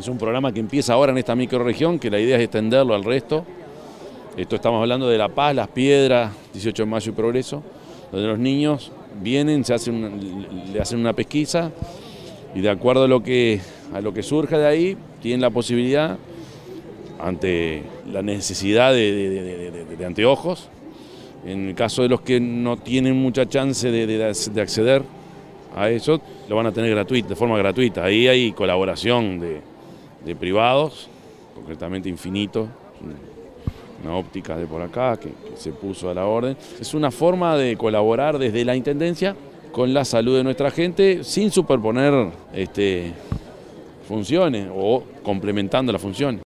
Es un programa que empieza ahora en esta microrregión, que la idea es extenderlo al resto. Estamos hablando de La Paz, Las Piedras, 18 de Mayo y Progreso, donde los niños vienen, le hacen una pesquisa y de acuerdo a lo que surja de ahí, tienen la posibilidad, ante la necesidad de anteojos, en el caso de los que no tienen mucha chance de acceder a eso, lo van a tener de forma gratuita. Ahí hay colaboración de privados, concretamente Infinito, una óptica de por acá que se puso a la orden. Es una forma de colaborar desde la Intendencia con la salud de nuestra gente sin superponer funciones o complementando las funciones.